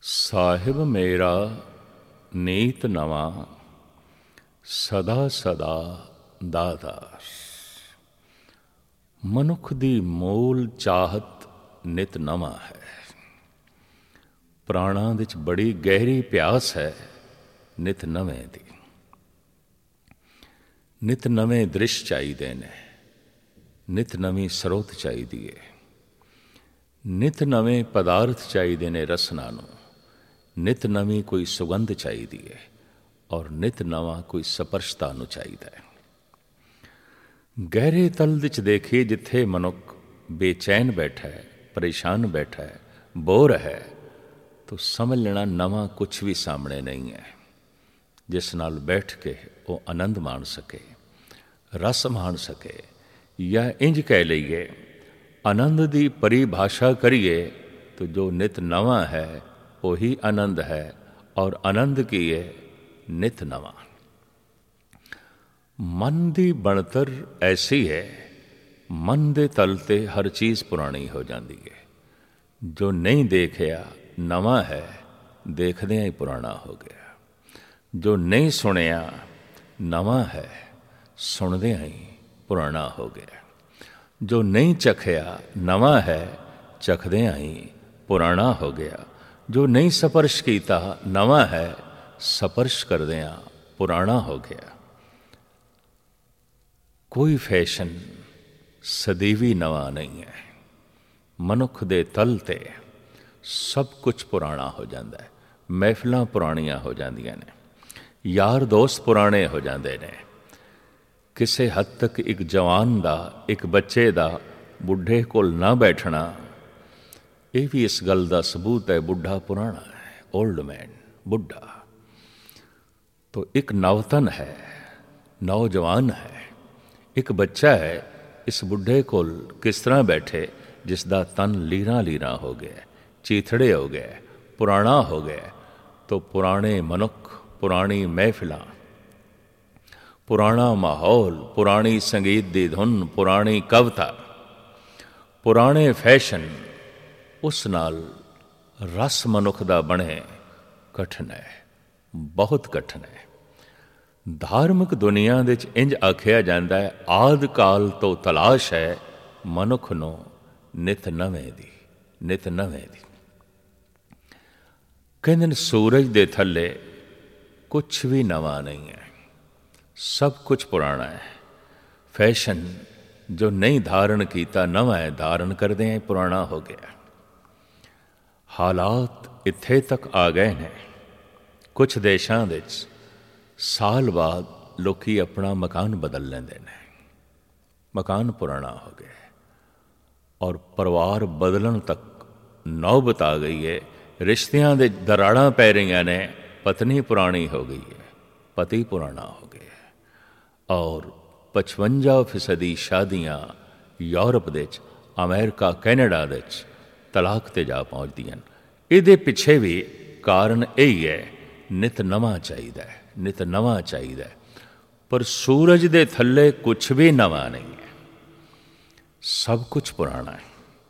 ਸਾਹਿਬ ਮੇਰਾ ਨੀਤ ਨਵਾਂ, ਸਦਾ ਸਦਾ ਦਾਤਾਰ। ਮਨੁੱਖ ਦੀ ਮੂਲ ਚਾਹਤ ਨਿਤ ਨਵਾਂ ਹੈ। ਪ੍ਰਾਣਾਂ ਵਿੱਚ ਬੜੀ ਗਹਿਰੀ ਪਿਆਸ ਹੈ ਨਿਤ ਨਵੇਂ ਦੀ। ਨਿਤ ਨਵੇਂ ਦ੍ਰਿਸ਼ ਚਾਹੀਦੇ ਨੇ, ਨਿਤ ਨਵੀਂ ਸਰੋਤ ਚਾਹੀਦੀ ਹੈ, ਨਿਤ ਨਵੇਂ ਪਦਾਰਥ ਚਾਹੀਦੇ ਨੇ ਰਸਨਾ ਨੂੰ, ਨਿਤ ਨਵੀਂ ਕੋਈ ਸੁਗੰਧ ਚਾਹੀਦੀ ਹੈ ਔਰ ਨਿਤ ਨਵਾਂ ਕੋਈ ਸਪਰਸ਼ਤਾ ਨੂੰ ਚਾਹੀਦਾ ਹੈ। ਗਹਿਰੇ ਤਲ ਵਿੱਚ ਦੇਖੀਏ, ਜਿੱਥੇ ਮਨੁੱਖ ਬੇਚੈਨ ਬੈਠਾ ਹੈ, ਪਰੇਸ਼ਾਨ ਬੈਠਾ ਹੈ, ਬੋਰ ਹੈ, ਤਾਂ ਸਮਝ ਲੈਣਾ ਨਵਾਂ ਕੁਛ ਵੀ ਸਾਹਮਣੇ ਨਹੀਂ ਹੈ ਜਿਸ ਨਾਲ ਬੈਠ ਕੇ ਉਹ ਆਨੰਦ ਮਾਣ ਸਕੇ, ਰਸ ਮਾਣ ਸਕੇ। ਜਾਂ ਇੰਜ ਕਹਿ ਲਈਏ, ਆਨੰਦ ਦੀ ਪਰਿਭਾਸ਼ਾ ਕਰੀਏ ਤਾਂ ਜੋ ਨਿਤ ਨਵਾਂ ਹੈ ਉਹੀ ਆਨੰਦ ਹੈ। ਔਰ ਆਨੰਦ ਕੀ ਹੈ? ਨਿਤ ਨਵਾਂ। ਮਨ ਦੀ ਬਣਤਰ ਐਸੀ ਹੈ, ਮਨ ਦੇ ਤਲ 'ਤੇ ਹਰ ਚੀਜ਼ ਪੁਰਾਣੀ ਹੋ ਜਾਂਦੀ ਹੈ। ਜੋ ਨਹੀਂ ਦੇਖਿਆ ਨਵਾਂ ਹੈ, ਦੇਖਦਿਆਂ ਹੀ ਪੁਰਾਣਾ ਹੋ ਗਿਆ। ਜੋ ਨਹੀਂ ਸੁਣਿਆ ਨਵਾਂ ਹੈ, ਸੁਣਦਿਆਂ ਹੀ ਪੁਰਾਣਾ ਹੋ ਗਿਆ। ਜੋ ਨਹੀਂ ਚਖਿਆ ਨਵਾਂ ਹੈ, ਚਖਦਿਆਂ ਹੀ ਪੁਰਾਣਾ ਹੋ ਗਿਆ। ਜੋ ਨਹੀਂ ਸਪਰਸ਼ ਕੀਤਾ ਨਵਾਂ ਹੈ, ਸਪਰਸ਼ ਕਰਦਿਆਂ ਪੁਰਾਣਾ ਹੋ ਗਿਆ। ਕੋਈ ਫੈਸ਼ਨ ਸਦੀਵੀ ਨਵਾਂ ਨਹੀਂ ਹੈ। ਮਨੁੱਖ ਦੇ ਤਲ 'ਤੇ ਸਭ ਕੁਝ ਪੁਰਾਣਾ ਹੋ ਜਾਂਦਾ ਹੈ। ਮਹਿਫਲਾਂ ਪੁਰਾਣੀਆਂ ਹੋ ਜਾਂਦੀਆਂ ਨੇ, ਯਾਰ ਦੋਸਤ ਪੁਰਾਣੇ ਹੋ ਜਾਂਦੇ ਨੇ। ਕਿਸੇ ਹੱਦ ਤੱਕ ਇੱਕ ਜਵਾਨ ਦਾ, ਇੱਕ ਬੱਚੇ ਦਾ ਬੁੱਢੇ ਕੋਲ ਨਾ ਬੈਠਣਾ, ਇਹ ਵੀ ਇਸ ਗੱਲ ਦਾ ਸਬੂਤ ਹੈ ਬੁੱਢਾ ਪੁਰਾਣਾ ਹੈ। ਓਲਡ ਮੈਨ, ਬੁੱਢਾ। ਤੋ ਇੱਕ ਨਵਤਨ ਹੈ, ਨੌਜਵਾਨ ਹੈ, ਇੱਕ ਬੱਚਾ ਹੈ। ਇਸ ਬੁੱਢੇ ਕੋਲ ਕਿਸ ਤਰ੍ਹਾਂ ਬੈਠੇ ਜਿਸ ਦਾ ਤਨ ਲੀਰਾਂ ਲੀਰਾਂ ਹੋ ਗਿਆ, ਚੀਥੜੇ ਹੋ ਗਏ, ਪੁਰਾਣਾ ਹੋ ਗਿਆ। ਤੋ ਪੁਰਾਣੇ ਮਨੁੱਖ, ਪੁਰਾਣੀ ਮਹਿਫਿਲਾਂ, ਪੁਰਾਣਾ ਮਾਹੌਲ, ਪੁਰਾਣੀ ਸੰਗੀਤ ਦੀ ਧੁਨ, ਪੁਰਾਣੀ ਕਵਿਤਾ, ਪੁਰਾਣੇ ਫੈਸ਼ਨ, ਉਸ ਨਾਲ ਰਸ ਮਨੁੱਖ ਦਾ ਬਣੇ ਕਠਿਨ ਹੈ, ਬਹੁਤ ਕਠਿਨ ਹੈ। ਧਾਰਮਿਕ ਦੁਨੀਆ ਦੇ ਵਿੱਚ ਇੰਜ ਆਖਿਆ ਜਾਂਦਾ ਹੈ, ਆਦਿ ਕਾਲ ਤੋਂ ਤਲਾਸ਼ ਹੈ ਮਨੁੱਖ ਨੂੰ ਨਿਤ ਨਵੇਂ ਦੀ, ਨਿਤ ਨਵੇਂ ਦੀ। ਕਹਿੰਦੇ ਨੇ ਸੂਰਜ ਦੇ ਥੱਲੇ ਕੁਛ ਵੀ ਨਵਾਂ ਨਹੀਂ ਹੈ, ਸਭ ਕੁਝ ਪੁਰਾਣਾ ਹੈ। ਫੈਸ਼ਨ ਜੋ ਨਹੀਂ ਧਾਰਨ ਕੀਤਾ ਨਵਾਂ ਹੈ, ਧਾਰਨ ਕਰਦੇ ਹੈ ਪੁਰਾਣਾ ਹੋ ਗਿਆ। ਹਾਲਾਤ ਇੱਥੇ ਤੱਕ ਆ ਗਏ ਨੇ, ਕੁਛ ਦੇਸ਼ਾਂ ਵਿੱਚ ਸਾਲ ਬਾਅਦ ਲੋਕੀ ਆਪਣਾ ਮਕਾਨ ਬਦਲ ਲੈਂਦੇ ਨੇ। ਮਕਾਨ ਪੁਰਾਣਾ ਹੋ ਗਿਆ ਔਰ ਪਰਿਵਾਰ ਬਦਲਣ ਤੱਕ ਨੌਬਤ ਆ ਗਈ ਹੈ। ਰਿਸ਼ਤਿਆਂ ਦੇ ਦਰਾੜਾਂ ਪੈ ਰਹੀਆਂ ਨੇ। ਪਤਨੀ ਪੁਰਾਣੀ ਹੋ ਗਈ ਹੈ, ਪਤੀ ਪੁਰਾਣਾ ਹੋ ਗਿਆ। ਔਰ 55% ਸ਼ਾਦੀਆਂ ਯੂਰਪ ਦੇ 'ਚ, ਅਮਰੀਕਾ, ਕੈਨੇਡਾ ਦੇ 'ਚ ਤਲਾਕ 'ਤੇ ਜਾ ਪਹੁੰਚਦੀਆਂ। ਇਹਦੇ ਪਿੱਛੇ ਵੀ ਕਾਰਨ ਇਹੀ ਹੈ, ਨਿਤ ਨਵਾਂ ਚਾਹੀਦਾ ਹੈ, ਨਿਤ ਨਵਾਂ ਚਾਹੀਦਾ ਹੈ। ਪਰ ਸੂਰਜ ਦੇ ਥੱਲੇ ਕੁਛ ਵੀ ਨਵਾਂ ਨਹੀਂ ਹੈ, ਸਭ ਕੁਝ ਪੁਰਾਣਾ ਹੈ।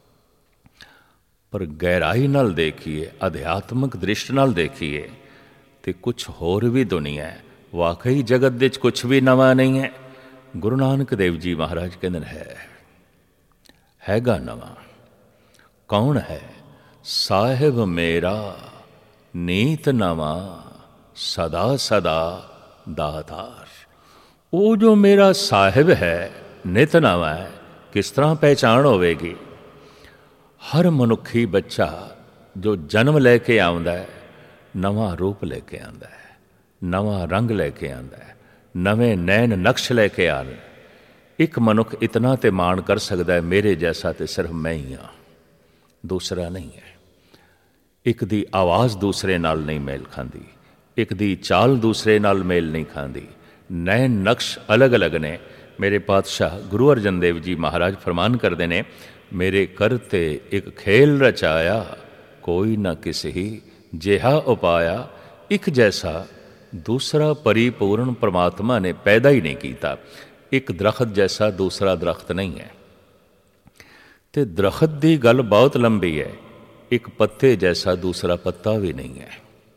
ਪਰ ਗਹਿਰਾਈ ਨਾਲ ਦੇਖੀਏ, ਅਧਿਆਤਮਿਕ ਦ੍ਰਿਸ਼ਟੀ ਨਾਲ ਦੇਖੀਏ ਤੇ ਕੁਛ ਹੋਰ ਵੀ ਦੁਨੀਆ ਹੈ। ਵਾਕਈ ਜਗਤ ਦੇ 'ਚ ਕੁਛ ਵੀ ਨਵਾਂ ਨਹੀਂ ਹੈ। ਗੁਰੂ ਨਾਨਕ ਦੇਵ ਜੀ ਮਹਾਰਾਜ ਕਹਿੰਦੇ ਨੇ ਹੈਗਾ ਨਵਾਂ। ਕੌਣ ਹੈ? ਸਾਹਿਬ ਮੇਰਾ ਨੀਤ ਨਵਾਂ, ਸਦਾ ਸਦਾ ਦਾਤਾਰ। ਉਹ ਜੋ ਮੇਰਾ ਸਾਹਿਬ ਹੈ, ਨਿਤ ਨਵਾਂ ਹੈ, ਕਿਸ ਤਰ੍ਹਾਂ ਪਹਿਚਾਣ ਹੋਵੇਗੀ? ਹਰ ਮਨੁੱਖੀ ਬੱਚਾ ਜੋ ਜਨਮ ਲੈ ਕੇ ਆਉਂਦਾ ਹੈ, ਨਵਾਂ ਰੂਪ ਲੈ ਕੇ ਆਉਂਦਾ ਹੈ, ਨਵਾਂ ਰੰਗ ਲੈ ਕੇ ਆਉਂਦਾ ਹੈ, ਨਵੇਂ ਨੈਣ ਨਕਸ਼ ਲੈ ਕੇ ਆਉਂਦਾ। ਇੱਕ ਮਨੁੱਖ ਇਤਨਾ ਤੇ ਮਾਣ ਕਰ ਸਕਦਾ ਹੈ, ਮੇਰੇ ਜੈਸਾ ਤੇ ਸਿਰਫ ਮੈਂ ਹੀ ਹਾਂ, ਦੂਸਰਾ ਨਹੀਂ ਹੈ। ਇੱਕ ਦੀ ਆਵਾਜ਼ ਦੂਸਰੇ ਨਾਲ ਨਹੀਂ ਮੇਲ ਖਾਂਦੀ, ਇੱਕ ਦੀ ਚਾਲ ਦੂਸਰੇ ਨਾਲ ਮੇਲ ਨਹੀਂ ਖਾਂਦੀ। ਨੈਣ ਨਕਸ਼ ਅਲੱਗ ਅਲੱਗ ਨੇ। ਮੇਰੇ ਪਾਤਸ਼ਾਹ ਗੁਰੂ ਅਰਜਨ ਦੇਵ ਜੀ ਮਹਾਰਾਜ ਫਰਮਾਨ ਕਰਦੇ ਨੇ, ਮੇਰੇ ਕਰਤੇ ਇੱਕ ਖੇਲ ਰਚਾਇਆ, ਕੋਈ ਨਾ ਕਿਸਹੀ ਜਿਹਾ ਉਪਾਇਆ। ਇੱਕ ਜੈਸਾ ਦੂਸਰਾ ਪਰਿਪੂਰਨ ਪਰਮਾਤਮਾ ਨੇ ਪੈਦਾ ਹੀ ਨਹੀਂ ਕੀਤਾ। ਇੱਕ ਦਰਖਤ ਜੈਸਾ ਦੂਸਰਾ ਦਰਖਤ ਨਹੀਂ ਹੈ। ਤੇ ਦਰਖਤ ਦੀ ਗੱਲ ਬਹੁਤ ਲੰਬੀ ਹੈ। एक पत्ते जैसा दूसरा पत्ता भी नहीं है,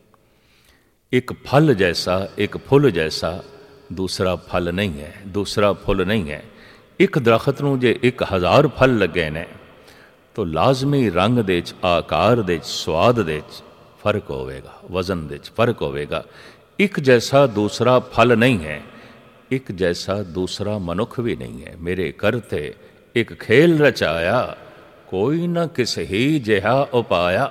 एक फल जैसा एक फुल जैसा दूसरा फल नहीं है, दूसरा फुल नहीं है। एक दरख्त ਨੂੰ ਜੇ 1000 फल ਲੱਗੇ ਨੇ तो ਲਾਜ਼ਮੀ ਰੰਗ ਦੇ 'ਚ, ਆਕਾਰ ਦੇ 'ਚ, ਸਵਾਦ ਦੇ 'ਚ ਫਰਕ ਹੋਵੇਗਾ, ਵਜ਼ਨ ਦੇ 'ਚ ਫਰਕ ਹੋਵੇਗਾ। ਇੱਕ ਜੈਸਾ ਦੂਸਰਾ ਫਲ ਨਹੀਂ ਹੈ, ਇੱਕ ਜੈਸਾ ਦੂਸਰਾ ਮਨੁੱਖ ਵੀ ਨਹੀਂ ਹੈ। ਮੇਰੇ ਕਰਤੇ ਇੱਕ ਖੇਲ ਰਚਾਇਆ, ਕੋਈ ਨਾ ਕਿਸ ਹੀ ਜਿਹਾ ਉਪਾਇਆ।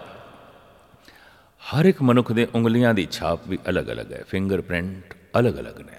ਹਰ ਇੱਕ ਮਨੁੱਖ ਦੇ ਉਂਗਲੀਆਂ ਦੀ ਛਾਪ ਵੀ ਅਲੱਗ-ਅਲੱਗ ਹੈ, ਫਿੰਗਰਪ੍ਰਿੰਟ ਅਲੱਗ-ਅਲੱਗ ਨੇ।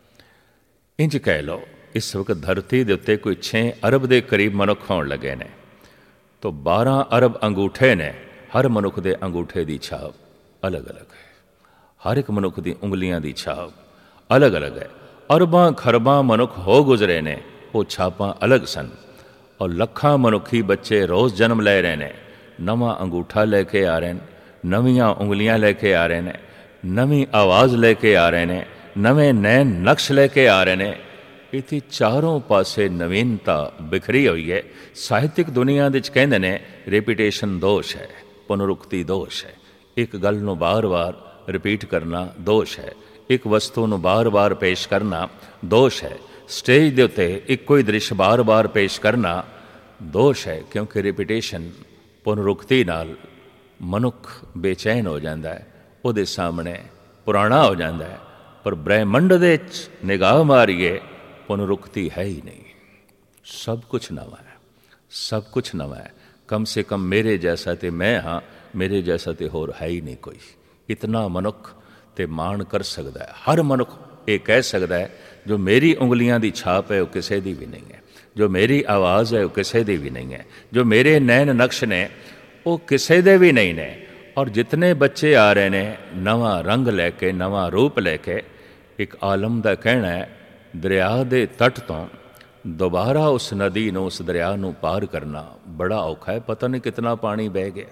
ਇੰਜ ਕਹਿ ਲਓ ਇਸ ਵਕਤ ਧਰਤੀ ਦੇ ਉੱਤੇ ਕੋਈ 6 ਅਰਬ ਦੇ ਕਰੀਬ ਮਨੁੱਖ ਹੋਣ ਲੱਗੇ ਨੇ, तो 12 अरब अंगूठे ने। हर मनुख के अंगूठे की छाप अलग अलग है, हर एक मनुख की उंगलियां की छाप अलग अलग है। अरबां खरबां मनुख हो गुजरे ने, वो छापां अलग सन। और लखां मनुखी बच्चे रोज़ जन्म ले रहे ने, नवा अंगूठा लेके आ रहे हैं, नवीं उंगलियां लेके आ रहे हैं, नवी आवाज़ लेके आ रहे हैं, नवे नैन नक्श लेके आ रहे हैं। इतनी चारों पासे नवीनता बिखरी हुई है। ਸਾਹਿਤਕ ਦੁਨੀਆ ਦੇ 'ਚ ਕਹਿੰਦੇ ਨੇ ਰੈਪੀਟੇਸ਼ਨ ਦੋਸ਼ ਹੈ, ਪੁਨਰੁਕਤੀ ਦੋਸ਼ ਹੈ। ਇੱਕ ਗੱਲ ਨੂੰ ਬਾਰ-ਬਾਰ ਰਿਪੀਟ ਕਰਨਾ ਦੋਸ਼ ਹੈ, ਇੱਕ ਵਸਤੂ ਨੂੰ ਬਾਰ-ਬਾਰ ਪੇਸ਼ ਕਰਨਾ ਦੋਸ਼ ਹੈ, ਸਟੇਜ ਦੇ ਉੱਤੇ ਇੱਕੋ ਹੀ ਦ੍ਰਿਸ਼ ਬਾਰ-ਬਾਰ ਪੇਸ਼ ਕਰਨਾ ਦੋਸ਼ ਹੈ। ਕਿਉਂਕਿ ਰੈਪੀਟੇਸ਼ਨ, ਪੁਨਰੁਕਤੀ ਨਾਲ ਮਨੁੱਖ ਬੇਚੈਨ ਹੋ ਜਾਂਦਾ ਹੈ, ਉਹਦੇ ਸਾਹਮਣੇ ਪੁਰਾਣਾ ਹੋ ਜਾਂਦਾ ਹੈ। ਪਰ ਬ੍ਰਹਿਮੰਡ ਦੇ 'ਚ ਨਿਗਾਹ ਮਾਰੀਏ, पुनरुक्ति है ही नहीं, सब कुछ नवा है, सब कुछ नवा है। कम से कम मेरे जैसा तो मैं हाँ, मेरे जैसा तो होर है ही नहीं कोई। इतना मनुख तो माण कर सकता है, हर मनुख ये कह सकता है जो मेरी उंगलियां की छाप है वो किसी की भी नहीं है, जो मेरी आवाज़ है वो किसी की भी नहीं है, जो मेरे नैन नक्श ने वो किसी के भी नहीं ने। और जितने बच्चे आ रहे ने नवा रंग लैके, नवा रूप लैके, एक आलम का कहना है दरिया के तट तो दोबारा उस नदी ਨੂੰ, उस दरिया ਨੂੰ पार करना बड़ा औखा है। पता नहीं कितना पानी बह गया।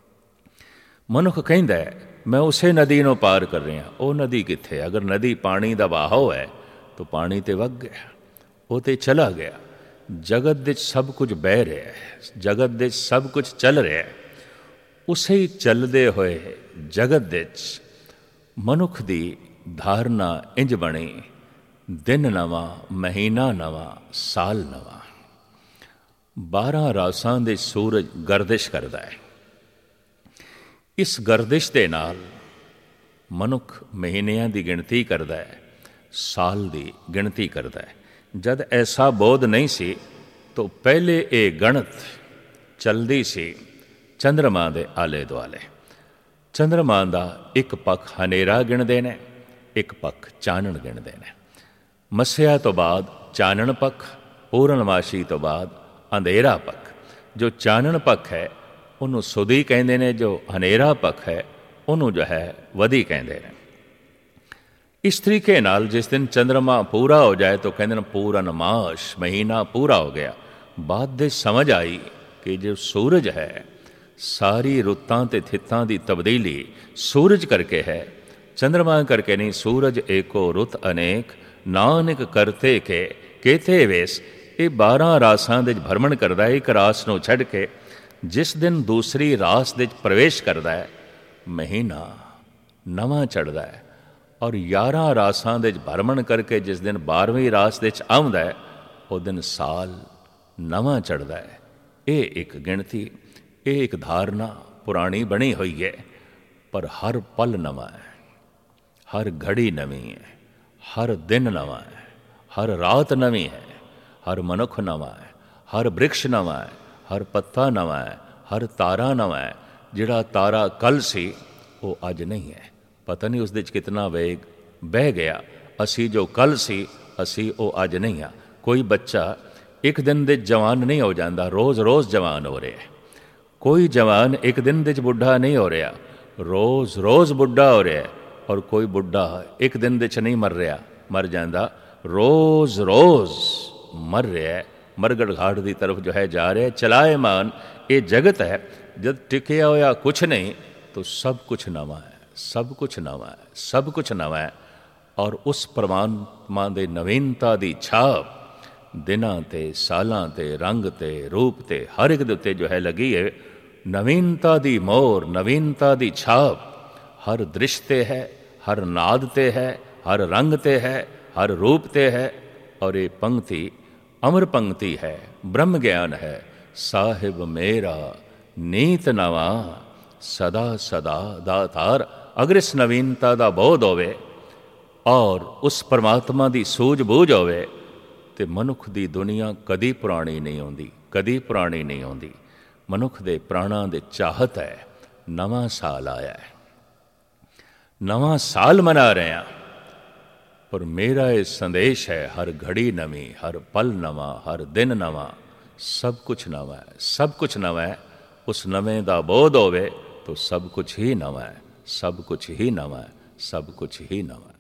मनुख कहता है मैं उसे नदी ਨੂੰ पार कर रहा, वो नदी कित्थे? अगर नदी पानी का बहाव है तो पानी तो वग गया, वो तो चला गया। जगत दे सब कुछ बह रहा है, जगत दे सब कुछ चल रहा है। उसे ही चलते हुए जगत दे मनुख की धारणा इंज बनी, दिन नवा, महीना नवा, साल नवा। 12 रासां दे सूरज गर्दिश करता है। इस गर्दिश के नाल मनुख महीनियां की गिणती करता है, साल की गिणती करता है। जद ऐसा बोध नहीं सी तो पहले ये गणत चलती सी चंद्रमा के आले दुआले। चंद्रमा का एक पख हनेरा गिणते ने, एक पख चानण गिणते ने। मस्या तो बाद चानण पख, पूर्णमाशी तो बाद अंधेरा पख। जो चानण पख है उन्होंने सुदी कहते हैं, जो हनेरा पख है उन्होंने जो है वधी कहते हैं। इस तरीके नाल जिस दिन चंद्रमा पूरा हो जाए तो कहते हैं पूर्णमाश, महीना पूरा हो गया। बाद दे समझ आई कि जो सूरज है सारी रुत्तां ते थित्तां दी तब्दीली सूरज करके है, चंद्रमा करके नहीं। सूरज एको रुत अनेक, नानक करते के केते वेस। ये 12 रासां दे भ्रमण करता है, एक रास नूं छड्ड के। जिस दिन दूसरी रास दे प्रवेश करता है महीना नवा चढ़ता है, और 11 रासां दे भ्रमण करके जिस दिन 12वीं रास दे आउंदा है उस दिन साल नवा चढ़ता है। ये एक गिणती, ये एक धारणा पुरानी बनी हुई है। पर हर पल नवा है, हर घड़ी नवी है, हर दिन नवा है, हर रात नवी है, हर मनुख नवा है, हर वृक्ष नवा है, हर पत्ता नवा है, हर तारा नवा है। जिहड़ा तारा कल सी वो अज नहीं है, पता नहीं उसदे च कितना वेग बह गया। असी जो कल सी असी वो अज नहीं हाँ। कोई बच्चा एक दिन दे जवान नहीं हो जाता, रोज़ रोज़ जवान हो रहा है। कोई जवान एक दिन दे बुढ़ा नहीं हो रहा, रोज़ रोज़ बुढ़ा हो रहा है। और कोई बुढ़ा एक दिन दे नहीं मर रहा, मर जाता, रोज़ रोज़ मर रहा है। मरगढ़ घाट की तरफ जो है जा रहा है। चलायमान ये जगत है, जब टिकया होया कुछ नहीं तो सब कुछ नवा है, सब कुछ नवा है, सब कुछ नवा है। और उस परमात्मा दे नवीनता की छाप दिनां ते, सालां ते, रंग ते, रूप ते, हर एक दे उत्ते जो है लगी है। ਨਵੀਨਤਾ ਦੀ ਮੋਹਰ, ਨਵੀਨਤਾ ਦੀ ਛਾਪ ਹਰ ਦ੍ਰਿਸ਼ ਤੇ ਹੈ, ਹਰ ਨਾਦ ਤੇ ਹੈ, ਹਰ ਰੰਗ ਤੇ ਹੈ, ਹਰ ਰੂਪ ਤੇ ਹੈ। ਔਰ ਇਹ ਪੰਕਤੀ ਅਮਰ ਪੰਕਤੀ ਹੈ, ਬ੍ਰਹਮ ਗਿਆਨ ਹੈ। ਸਾਹਿਬ ਮੇਰਾ ਨੀਤ ਨਵਾਂ, ਸਦਾ ਸਦਾ ਦਾਤਾਰ। ਅਗਰ ਇਸ ਨਵੀਨਤਾ ਦਾ ਬੋਧ ਹੋਵੇ ਔਰ ਉਸ ਪਰਮਾਤਮਾ ਦੀ ਸੂਝ ਬੂਝ ਹੋਵੇ ਤੇ ਮਨੁੱਖ ਦੀ ਦੁਨੀਆ ਕਦੀ ਪੁਰਾਣੀ ਨਹੀਂ ਆਉਂਦੀ, ਕਦੀ ਪੁਰਾਣੀ ਨਹੀਂ ਆਉਂਦੀ। ਮਨੁੱਖ ਦੇ ਪ੍ਰਾਣਾਂ ਦੇ ਚਾਹਤ ਹੈ ਨਵਾਂ ਸਾਲ ਆਇਆ ਹੈ, ਨਵਾਂ ਸਾਲ ਮਨਾ ਰਹੇ ਹਾਂ। ਪਰ ਮੇਰਾ ਇਹ ਸੰਦੇਸ਼ ਹੈ ਹਰ ਘੜੀ ਨਵੀਂ, ਹਰ ਪਲ ਨਵਾਂ, ਹਰ ਦਿਨ ਨਵਾਂ, ਸਭ ਕੁਛ ਨਵਾਂ ਹੈ, ਸਭ ਕੁਛ ਨਵਾਂ ਹੈ। ਉਸ ਨਵੇਂ ਦਾ ਬੋਧ ਹੋਵੇ ਤਾਂ ਸਭ ਕੁਛ ਹੀ ਨਵਾਂ ਹੈ, ਸਭ ਕੁਛ ਹੀ ਨਵਾਂ ਹੈ, ਸਭ ਕੁਛ ਹੀ ਨਵਾਂ ਹੈ।